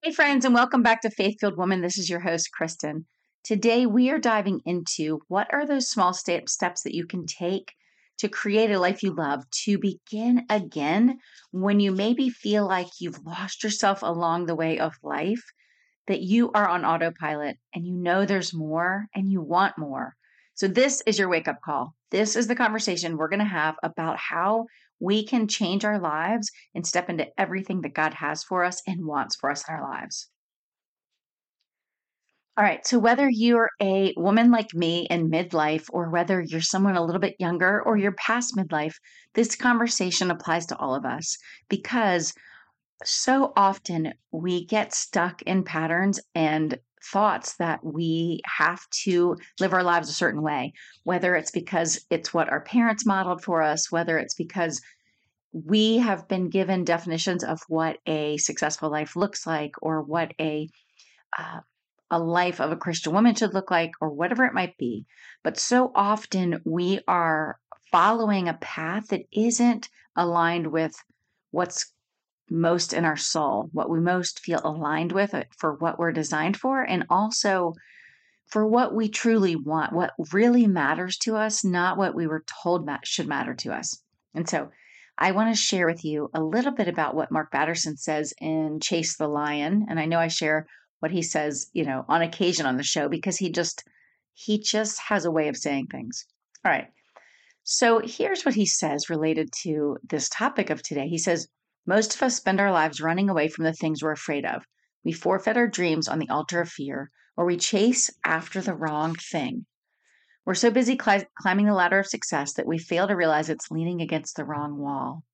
Hey, friends, and welcome back to Faith Filled Woman. This is your host, Kristen. Today, we are diving into what are those small steps that you can take to create a life you love, to begin again when you maybe feel like you've lost yourself along the way of life, that you are on autopilot and you know there's more and you want more. So, this is your wake up call. This is the conversation we're going to have about how we can change our lives and step into everything that God has for us and wants for us in our lives. All right. So, whether you're a woman like me in midlife, or whether you're someone a little bit younger or you're past midlife, this conversation applies to all of us because so often we get stuck in patterns and thoughts that we have to live our lives a certain way, whether it's because it's what our parents modeled for us, whether it's because we have been given definitions of what a successful life looks like, or what uh, a life of a Christian woman should look like, or whatever it might be. But so often we are following a path that isn't aligned with what's most in our soul, what we most feel aligned with, for what we're designed for, and also for what we truly want, what really matters to us, not what we were told should matter to us. And so I want to share with you a little bit about what Mark Batterson says in Chase the Lion. And I know I share what he says, on occasion on the show, because he just has a way of saying things. All right. So here's what he says related to this topic of today. He says, most of us spend our lives running away from the things we're afraid of. We forfeit our dreams on the altar of fear, or we chase after the wrong thing. We're so busy climbing the ladder of success that we fail to realize it's leaning against the wrong wall.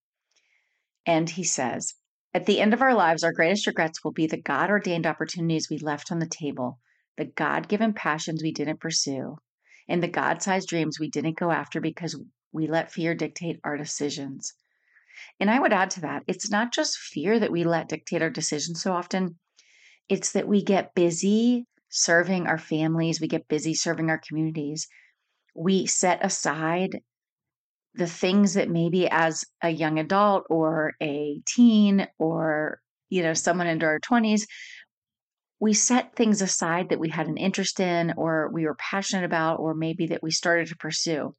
And he says, at the end of our lives, our greatest regrets will be the God ordained opportunities we left on the table, the God given passions we didn't pursue, and the God sized dreams we didn't go after because we let fear dictate our decisions. And I would add to that, it's not just fear that we let dictate our decisions so often, it's that we get busy serving our families, we get busy serving our communities. We set aside the things that maybe as a young adult or a teen, or someone into our 20s, we set things aside that we had an interest in, or we were passionate about, or maybe that we started to pursue.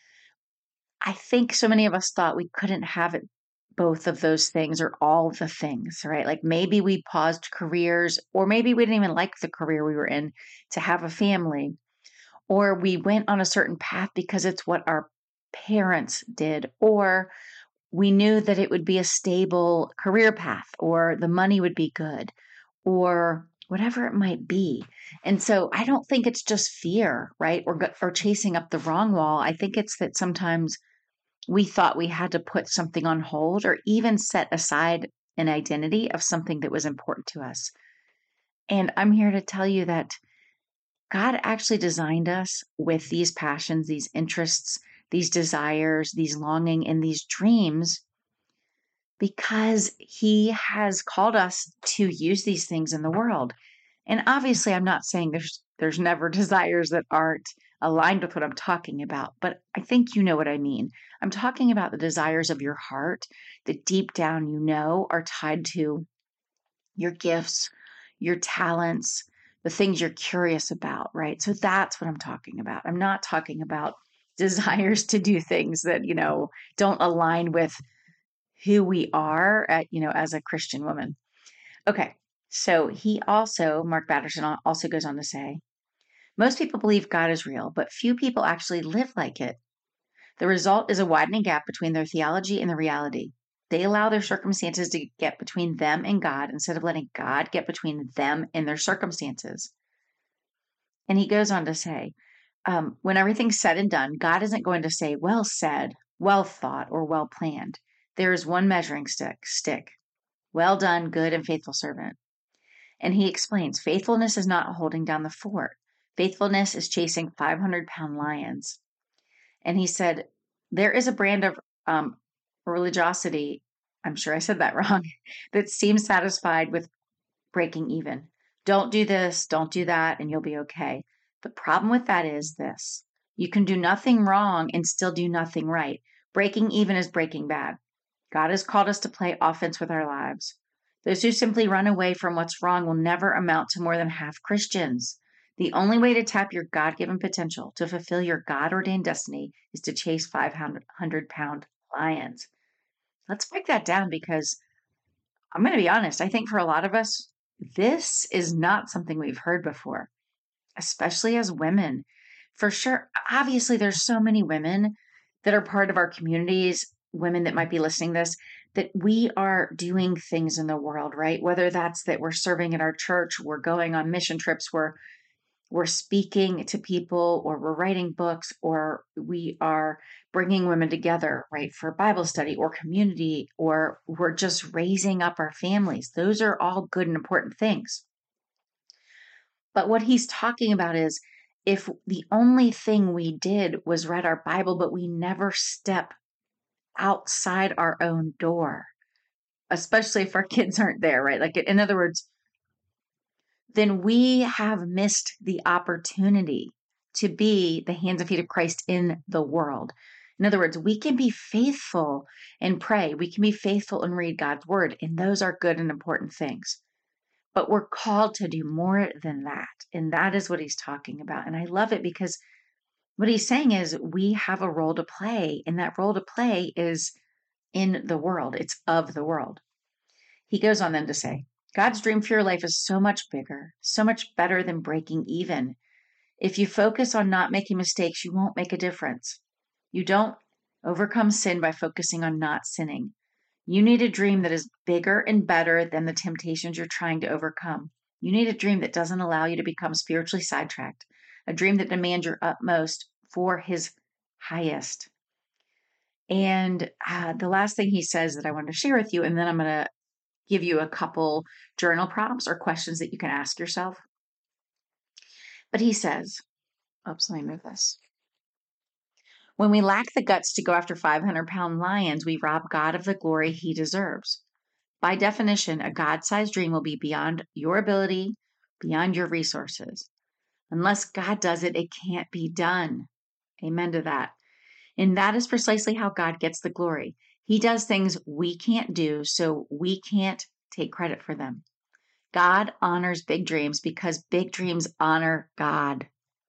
I think so many of us thought we couldn't have it, both of those things, or all the things, right? Like maybe we paused careers, or maybe we didn't even like the career we were in to have a family, or we went on a certain path because it's what our parents did, or we knew that it would be a stable career path, or the money would be good, or whatever it might be. And so I don't think it's just fear, right? Or chasing up the wrong wall. I think it's that sometimes we thought we had to put something on hold, or even set aside an identity of something that was important to us. And I'm here to tell you that God actually designed us with these passions, these interests, these desires, these longing, and these dreams, because he has called us to use these things in the world. And obviously, I'm not saying there's never desires that aren't aligned with what I'm talking about, but I think you know what I mean. I'm talking about the desires of your heart that deep down are tied to your gifts, your talents, the things you're curious about, right? So that's what I'm talking about. I'm not talking about desires to do things that, don't align with who we are as a Christian woman. Okay. So Mark Batterson also goes on to say, most people believe God is real, but few people actually live like it. The result is a widening gap between their theology and the reality. They allow their circumstances to get between them and God instead of letting God get between them and their circumstances. And he goes on to say, when everything's said and done, God isn't going to say, well said, well thought, or well planned. There is one measuring stick. Well done, good and faithful servant. And he explains, faithfulness is not holding down the fort. Faithfulness is chasing 500-pound lions. And he said, there is a brand of religiosity, I'm sure I said that wrong, that seems satisfied with breaking even. Don't do this, don't do that, and you'll be okay. The problem with that is this. You can do nothing wrong and still do nothing right. Breaking even is breaking bad. God has called us to play offense with our lives. Those who simply run away from what's wrong will never amount to more than half Christians. The only way to tap your God given potential to fulfill your God ordained destiny is to chase 500-pound lions. Let's break that down because I'm going to be honest. I think for a lot of us, this is not something we've heard before, especially as women. For sure, obviously, there's so many women that are part of our communities, women that might be listening to this, that we are doing things in the world, right? Whether that's that we're serving at our church, we're going on mission trips, we're speaking to people, or we're writing books, or we are bringing women together, right, for Bible study or community, or we're just raising up our families. Those are all good and important things. But what he's talking about is if the only thing we did was read our Bible, but we never step outside our own door, especially if our kids aren't there, right? Like, in other words, then we have missed the opportunity to be the hands and feet of Christ in the world. In other words, we can be faithful and pray. We can be faithful and read God's word, and those are good and important things. But we're called to do more than that. And that is what he's talking about. And I love it because what he's saying is we have a role to play, and that role to play is in the world. It's of the world. He goes on then to say, God's dream for your life is so much bigger, so much better than breaking even. If you focus on not making mistakes, you won't make a difference. You don't overcome sin by focusing on not sinning. You need a dream that is bigger and better than the temptations you're trying to overcome. You need a dream that doesn't allow you to become spiritually sidetracked, a dream that demands your utmost for his highest. And the last thing he says that I wanted to share with you, and then I'm going to give you a couple journal prompts or questions that you can ask yourself. But he says, oops, let me move this. When we lack the guts to go after 500-pound lions, we rob God of the glory he deserves. By definition, a God-sized dream will be beyond your ability, beyond your resources. Unless God does it, it can't be done. Amen to that. And that is precisely how God gets the glory. He does things we can't do, so we can't take credit for them. God honors big dreams because big dreams honor God.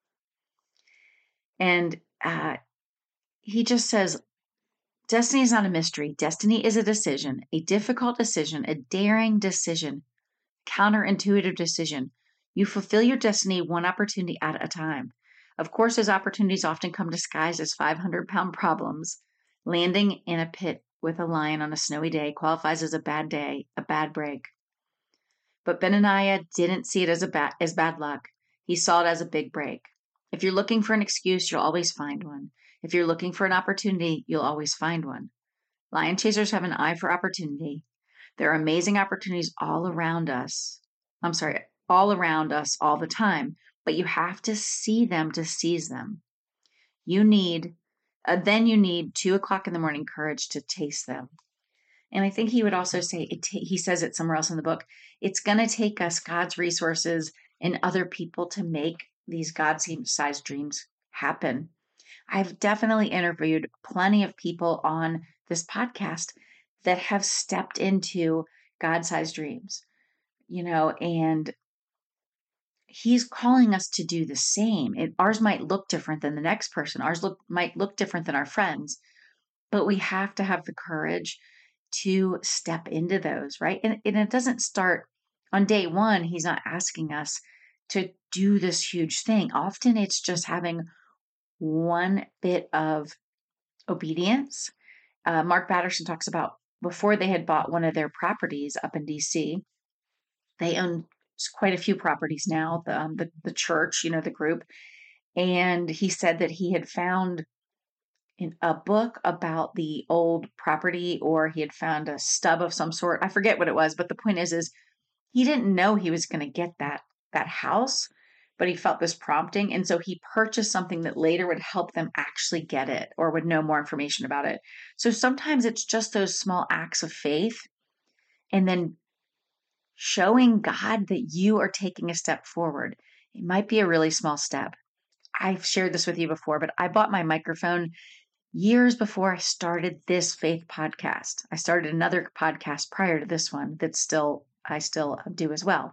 And he just says, destiny is not a mystery. Destiny is a decision, a difficult decision, a daring decision, counterintuitive decision. You fulfill your destiny one opportunity at a time. Of course, those opportunities often come disguised as 500-pound problems. Landing in a pit with a lion on a snowy day qualifies as a bad day, a bad break. But Benaniah didn't see it as bad luck. He saw it as a big break. If you're looking for an excuse, you'll always find one. If you're looking for an opportunity, you'll always find one. Lion chasers have an eye for opportunity. There are amazing opportunities all around us all the time, but you have to see them to seize them. Then you need 2:00 in the morning courage to taste them. And I think he would also say, he says it somewhere else in the book, it's going to take us God's resources and other people to make these God-sized dreams happen. I've definitely interviewed plenty of people on this podcast that have stepped into God-sized dreams, and he's calling us to do the same. Ours might look different than the next person. Ours might look different than our friends, but we have to have the courage to step into those, right? And it doesn't start on day one. He's not asking us to do this huge thing. Often it's just having one bit of obedience. Mark Batterson talks about before they had bought one of their properties up in DC, they own quite a few properties now, the church, the group. And he said that he had found in a book about the old property, or he had found a stub of some sort. I forget what it was, but the point is he didn't know he was going to get that house, but he felt this prompting. And so he purchased something that later would help them actually get it or would know more information about it. So sometimes it's just those small acts of faith and then showing God that you are taking a step forward. It might be a really small step. I've shared this with you before, but I bought my microphone years before I started this faith podcast. I started another podcast prior to this one I still do as well.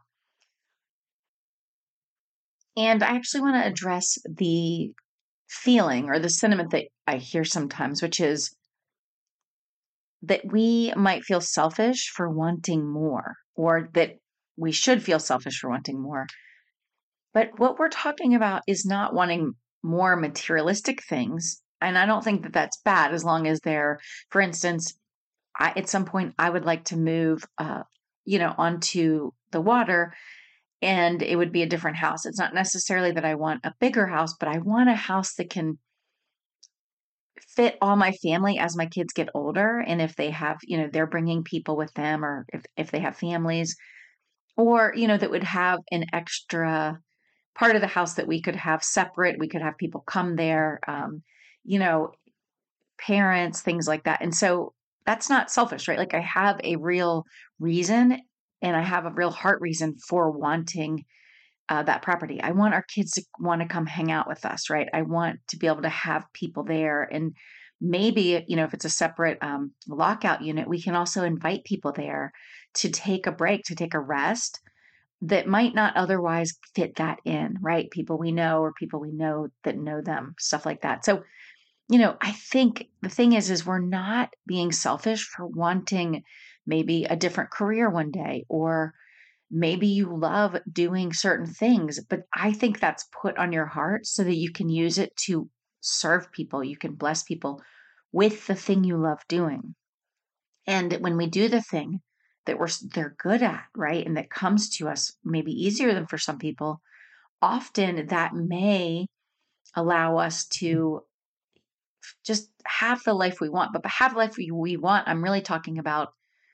And I actually want to address the feeling or the sentiment that I hear sometimes, which is that we might feel selfish for wanting more, or that we should feel selfish for wanting more. But what we're talking about is not wanting more materialistic things. And I don't think that that's bad as long as they're, for instance, at some point I would like to move, onto the water, and it would be a different house. It's not necessarily that I want a bigger house, but I want a house that can fit all my family as my kids get older. And if they have, they're bringing people with them, or if they have families, or, that would have an extra part of the house that we could have separate. We could have people come there, you know, parents, things like that. And so that's not selfish, right? Like I have a real reason, and I have a real heart reason for wanting that property. I want our kids to want to come hang out with us, right? I want to be able to have people there. And maybe, if it's a separate lockout unit, we can also invite people there to take a break, to take a rest that might not otherwise fit that in, right? People we know, or people we know that know them, stuff like that. So, I think the thing is we're not being selfish for wanting maybe a different career one day, or maybe you love doing certain things, but I think that's put on your heart so that you can use it to serve people. You can bless people with the thing you love doing. And when we do the thing that they're good at, right? And that comes to us maybe easier than for some people, often that may allow us to just have the life we want. But have the life we want, I'm really talking about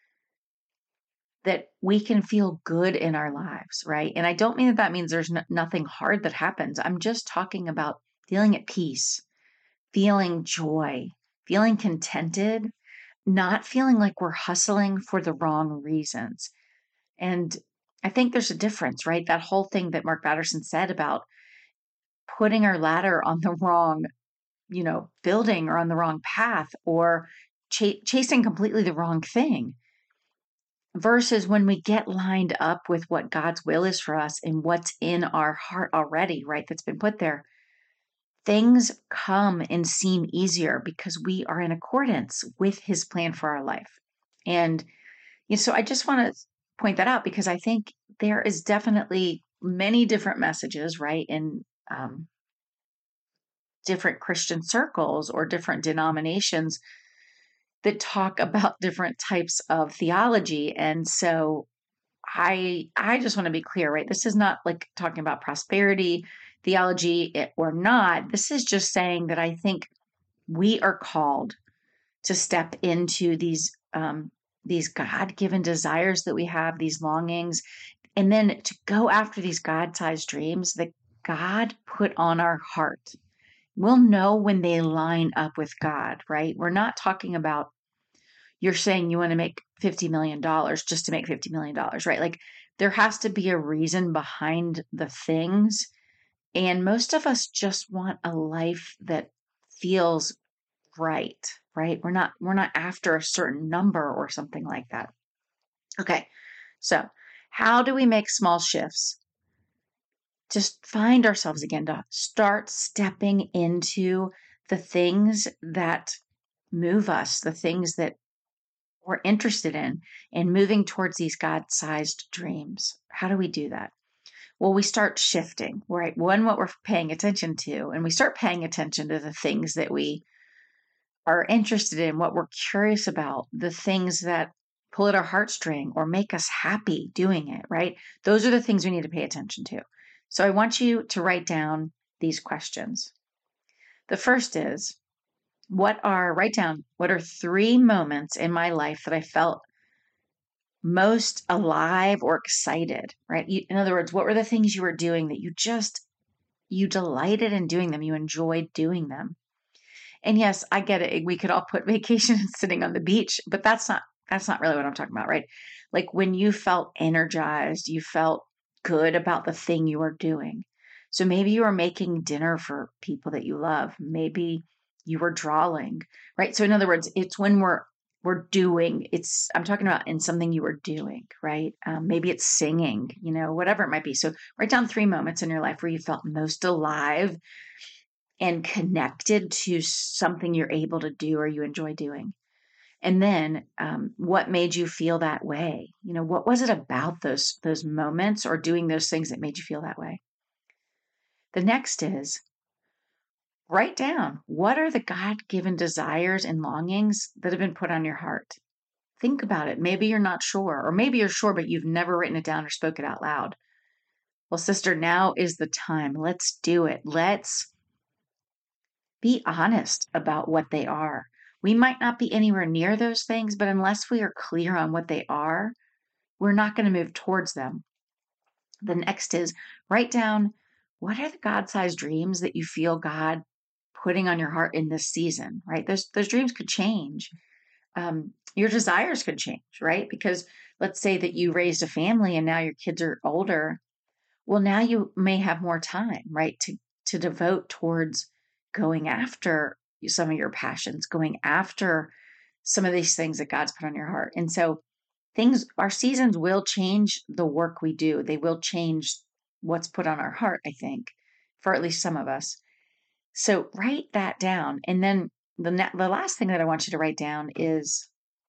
that we can feel good in our lives, right? And I don't mean that means there's nothing hard that happens. I'm just talking about feeling at peace, feeling joy, feeling contented, not feeling like we're hustling for the wrong reasons. And I think there's a difference, right? That whole thing that Mark Batterson said about putting our ladder on the wrong, building, or on the wrong path, or chasing completely the wrong thing, versus when we get lined up with what God's will is for us and what's in our heart already, right? That's been put there. Things come and seem easier because we are in accordance with his plan for our life. And so I just want to point that out, because I think there is definitely many different messages, right, in different Christian circles or different denominations that talk about different types of theology. And so I just want to be clear, right? This is not like talking about prosperity theology or not. This is just saying that I think we are called to step into these God-given desires that we have, these longings, and then to go after these God-sized dreams that God put on our heart. We'll know when they line up with God, right? We're not talking about you're saying you want to make $50 million just to make $50 million, right? Like there has to be a reason behind the things. And most of us just want a life that feels right, right? We're not after a certain number or something like that. Okay. So how do we make small shifts? Just find ourselves again to start stepping into the things that move us, the things that we're interested in, and moving towards these God-sized dreams. How do we do that? Well, we start shifting, right? One, what we're paying attention to, and we start paying attention to the things that we are interested in, what we're curious about, the things that pull at our heartstring or make us happy doing it, right? Those are the things we need to pay attention to. So I want you to write down these questions. The first is, write down what are 3 moments in my life that I felt most alive or excited, right? In other words, what were the things you were doing that you delighted in doing them, you enjoyed doing them? And yes, I get it. We could all put vacation and sitting on the beach, but that's not really what I'm talking about, right? Like when you felt energized, you felt good about the thing you were doing. So maybe you were making dinner for people that you love. Maybe you were drawing, right? So in other words, it's when we're doing, I'm talking about in something you were doing, right? Maybe it's singing, whatever it might be. So write down 3 moments in your life where you felt most alive and connected to something you're able to do or you enjoy doing. And then what made you feel that way? What was it about those moments or doing those things that made you feel that way? The next is write down, what are the God-given desires and longings that have been put on your heart? Think about it. Maybe you're not sure, or maybe you're sure, but you've never written it down or spoke it out loud. Well, sister, now is the time. Let's do it. Let's be honest about what they are. We might not be anywhere near those things, but unless we are clear on what they are, we're not going to move towards them. The next is write down, what are the God-sized dreams that you feel God putting on your heart in this season, right? Those dreams could change. Your desires could change, right? Because let's say that you raised a family and now your kids are older. Well, now you may have more time, right? To devote towards going after some of your passions, going after some of these things that God's put on your heart. And so our seasons will change the work we do. They will change what's put on our heart, I think, for at least some of us. So write that down. And then the last thing that I want you to write down is,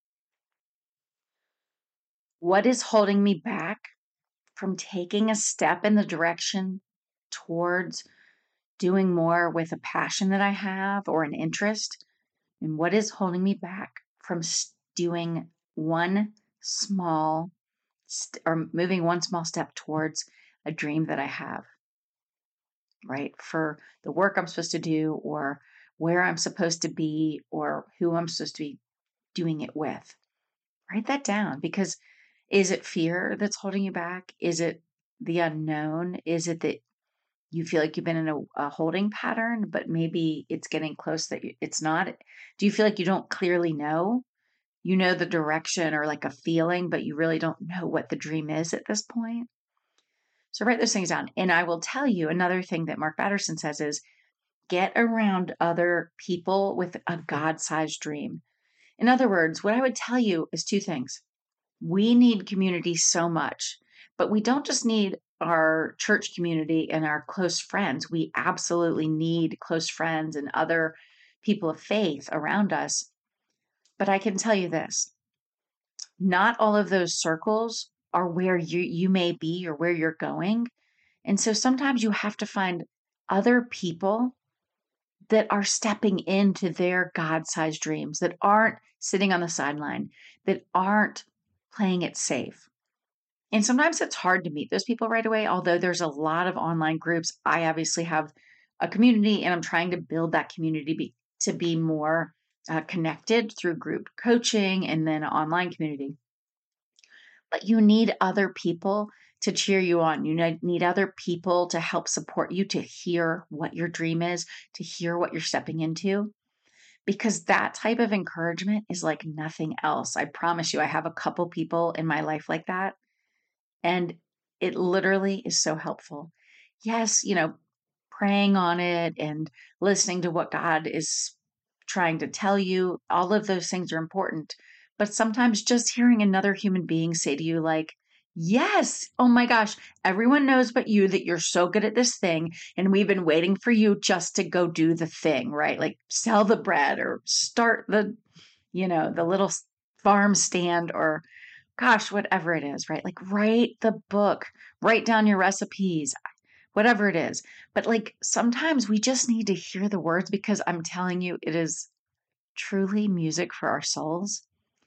what is holding me back from taking a step in the direction towards doing more with a passion that I have or an interest? And what is holding me back from doing one small or moving one small step towards a dream that I have, right? For the work I'm supposed to do, or where I'm supposed to be, or who I'm supposed to be doing it with. Write that down, because is it fear that's holding you back? Is it the unknown? Is it that you feel like you've been in a holding pattern, but maybe it's getting close that it's not? Do you feel like you don't clearly know? You know the direction or like a feeling, but you really don't know what the dream is at this point? So write those things down. And I will tell you another thing that Mark Batterson says is, get around other people with a God-sized dream. In other words, what I would tell you is 2 things. We need community so much, but we don't just need our church community and our close friends. We absolutely need close friends and other people of faith around us. But I can tell you this, not all of those circles are where you may be or where you're going. And so sometimes you have to find other people that are stepping into their God-sized dreams, that aren't sitting on the sideline, that aren't playing it safe. And sometimes it's hard to meet those people right away, although there's a lot of online groups. I obviously have a community, and I'm trying to build that community to be more connected through group coaching and then online community. But you need other people to cheer you on. You need other people to help support you, to hear what your dream is, to hear what you're stepping into, because that type of encouragement is like nothing else. I promise you, I have a couple people in my life like that, and it literally is so helpful. Yes, praying on it and listening to what God is trying to tell you, all of those things are important. But sometimes just hearing another human being say to you, like, yes, oh my gosh, everyone knows but you that you're so good at this thing. And we've been waiting for you just to go do the thing, right? Like sell the bread or start the little farm stand, or gosh, whatever it is, right? Like write the book, write down your recipes, whatever it is. But like sometimes we just need to hear the words, because I'm telling you, it is truly music for our souls.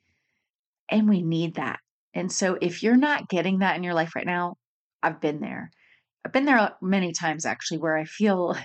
And we need that. And so if you're not getting that in your life right now, I've been there. I've been there many times actually, where I feel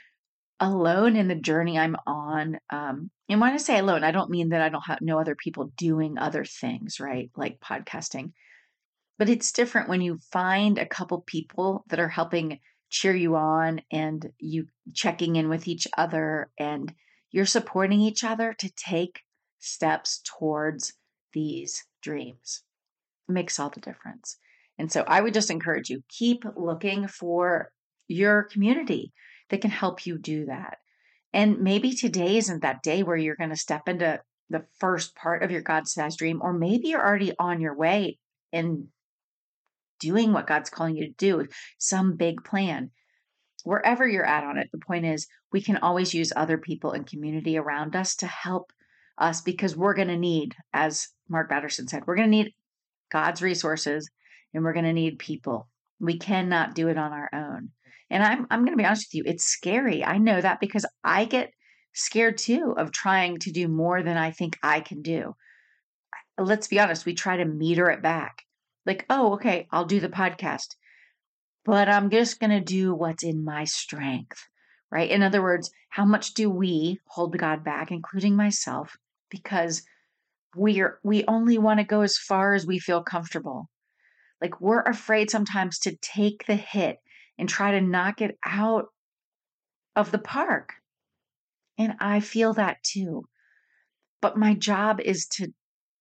alone in the journey I'm on. And when I say alone, I don't mean that I don't have no other people doing other things, right? Like podcasting. But it's different when you find a couple people that are helping cheer you on, and you checking in with each other, and you're supporting each other to take steps towards these dreams. It makes all the difference. And so I would just encourage you, keep looking for your community that can help you do that. And maybe today isn't that day where you're going to step into the first part of your God-sized dream, or maybe you're already on your way in doing what God's calling you to do, some big plan. Wherever you're at on it, the point is we can always use other people and community around us to help us, because we're going to need, as Mark Batterson said, we're going to need God's resources and we're going to need people. We cannot do it on our own. And I'm going to be honest with you, it's scary. I know that because I get scared too of trying to do more than I think I can do. Let's be honest, we try to meter it back. Like, oh, okay, I'll do the podcast, but I'm just going to do what's in my strength, right? In other words, how much do we hold God back, including myself, because we only want to go as far as we feel comfortable. Like, we're afraid sometimes to take the hit and try to knock it out of the park. And I feel that too. But my job is to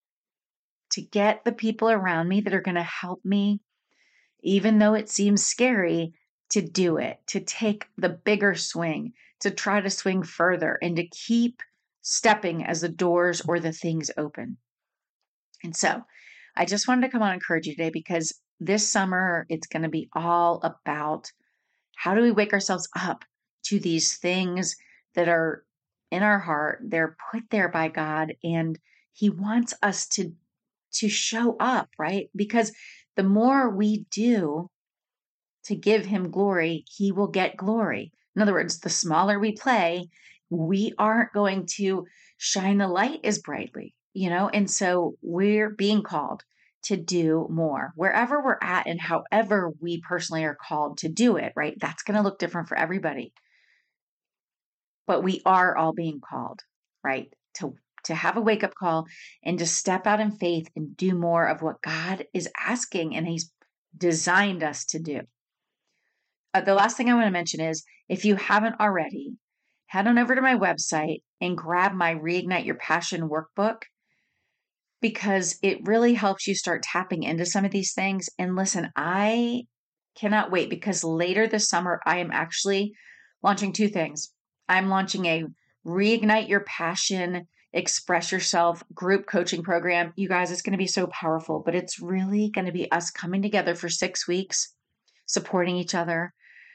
get the people around me that are going to help me, even though it seems scary, to do it, to take the bigger swing, to try to swing further, and to keep stepping as the doors or the things open. And so I just wanted to come on and encourage you today, because this summer, it's going to be all about how do we wake ourselves up to these things that are in our heart. They're put there by God, and He wants us to show up, right? Because the more we do to give Him glory, He will get glory. In other words, the smaller we play, we aren't going to shine the light as brightly, And so we're being called to do more wherever we're at and however we personally are called to do it, right? That's going to look different for everybody. But we are all being called, right? To have a wake-up call and to step out in faith and do more of what God is asking and He's designed us to do. The last thing I want to mention is, if you haven't already, head on over to my website and grab my Reignite Your Passion workbook, because it really helps you start tapping into some of these things. And listen, I cannot wait, because later this summer, I am actually launching two things. I'm launching a Reignite Your Passion, Express Yourself group coaching program. You guys, it's going to be so powerful, but it's really going to be us coming together for 6 weeks, supporting each other,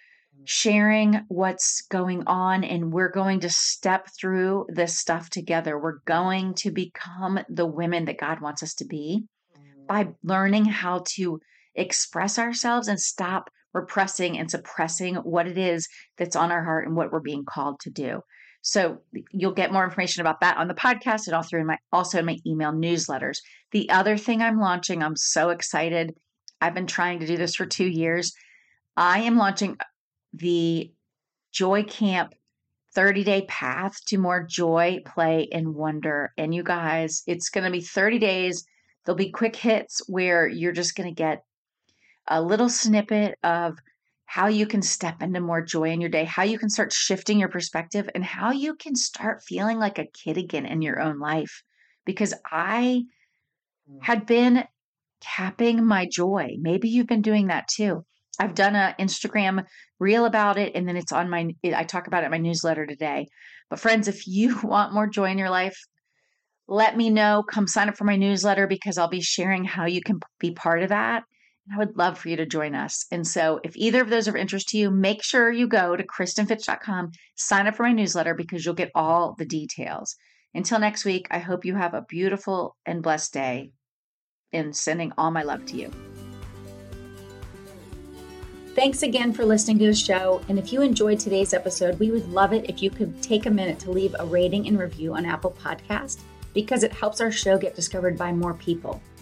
sharing what's going on, and we're going to step through this stuff together. We're going to become the women that God wants us to be by learning how to express ourselves and stop repressing and suppressing what it is that's on our heart and what we're being called to do. So you'll get more information about that on the podcast and also in my email newsletters. The other thing I'm launching, I'm so excited. I've been trying to do this for 2 years. I am launching the Joy Camp 30-day path to more joy, play, and wonder. And you guys, it's going to be 30 days. There'll be quick hits where you're just going to get a little snippet of how you can step into more joy in your day, how you can start shifting your perspective, and how you can start feeling like a kid again in your own life. Because I had been capping my joy. Maybe you've been doing that too. I've done an Instagram reel about it, and then I talk about it in my newsletter today. But friends, if you want more joy in your life, let me know. Come sign up for my newsletter, because I'll be sharing how you can be part of that. And I would love for you to join us. And so if either of those are of interest to you, make sure you go to KristenFitch.com, sign up for my newsletter, because you'll get all the details. Until next week, I hope you have a beautiful and blessed day, and sending all my love to you. Thanks again for listening to the show. And if you enjoyed today's episode, we would love it if you could take a minute to leave a rating and review on Apple Podcast, because it helps our show get discovered by more people.